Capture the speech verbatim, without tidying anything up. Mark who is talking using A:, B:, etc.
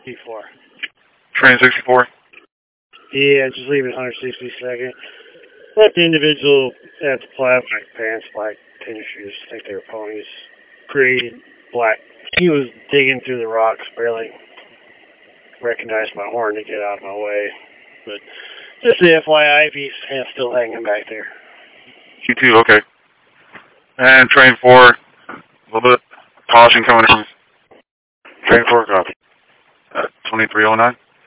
A: sixty-four.
B: Train sixty-four?
A: Yeah, just leaving one sixty-second. Let the individual at the plat, black pants, black tennis shoes, I think they were ponies. Pretty black. He was digging through the rocks, barely recognized my horn to get out of my way. But just the F Y I, if he's still hanging back there.
B: Q two, okay. And train four, a little bit caution coming in.
A: Train four, copy.
B: Uh, twenty-three oh nine?